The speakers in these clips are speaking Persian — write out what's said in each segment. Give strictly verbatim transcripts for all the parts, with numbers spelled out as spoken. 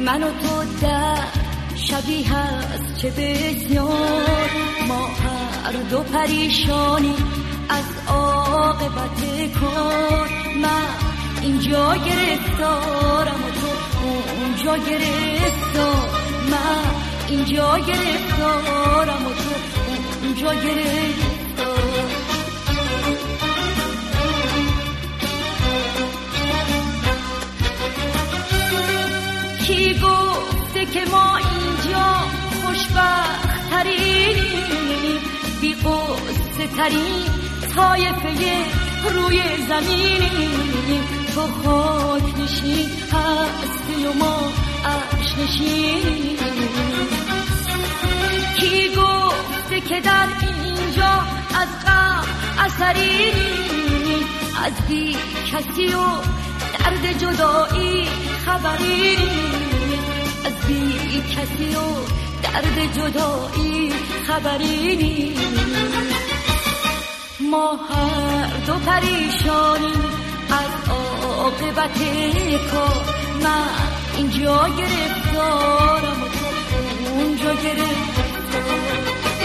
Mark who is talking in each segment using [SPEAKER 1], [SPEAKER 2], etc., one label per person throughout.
[SPEAKER 1] من و تو در شبیه هست چه بسیار، ما هر دو پریشانی از عاقبت کار. من اینجا گرفتارم و تو اونجا گرفتار، من اینجا گرفتارم و تو اونجا گرفتار. کی گفته که ما اینجا خوشبخت ترینیم، بی قصه ترین طایفه روی زمینیم. تو خاک نشین هستی و ما عرش نشینیم. کی گفته که در اینجا از غم اثرینیم، از بی کسی و درد جدایی خبرینیم، از بی کسی و درد جدایی خبرینیم. ما هر دو پریشانیم از عاقبت کار. من اینجا گرفتارم و تو اونجا گرفتار.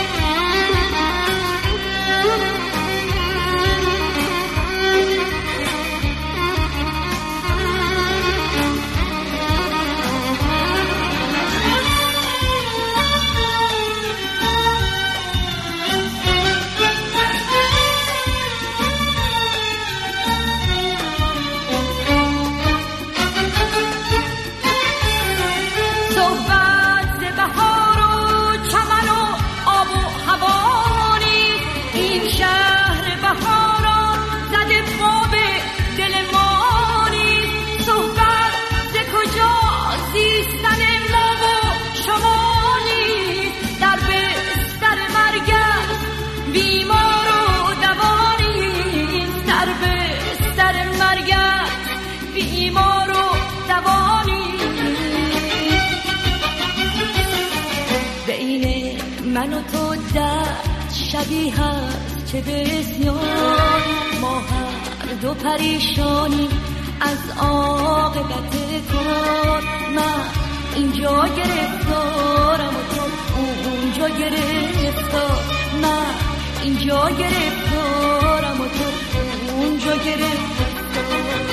[SPEAKER 1] من و تو در شبیه هست چه بسیار، ما هر دو پریشانیم از عاقبت کار. من اینجا گرفتارم و تو اونجا گرفتار، من اینجا گرفتارم و تو اونجا گرفتار.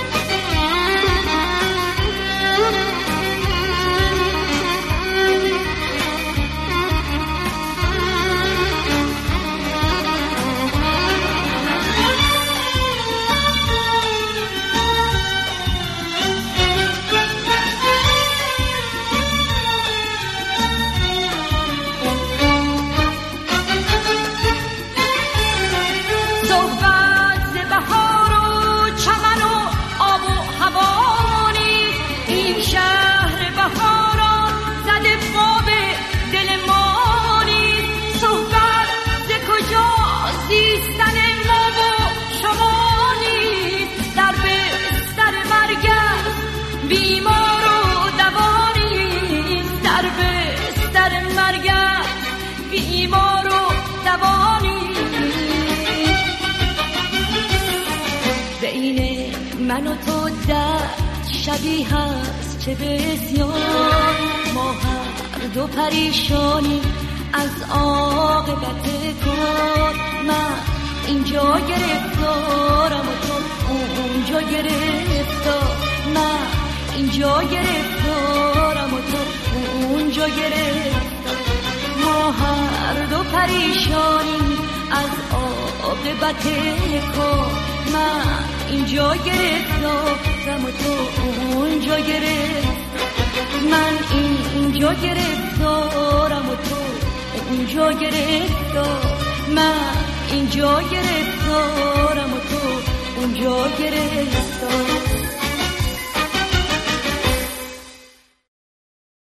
[SPEAKER 1] من و تو در شبیه هست چه بسیار، ما هر دو پریشانیم از عاقبت کار. من اینجا گرفتارم و تو اونجا گرفتار، من اینجا گرفتارم و تو اونجا گرفتار. ما هر دو پریشانیم از عاقبت کار. من اینجا گرفتارم و تو اونجا گرفتار، من اینجا گرفتارم و تو اونجا گرفتار، من اینجا گرفتارم و تو اونجا گرفتار.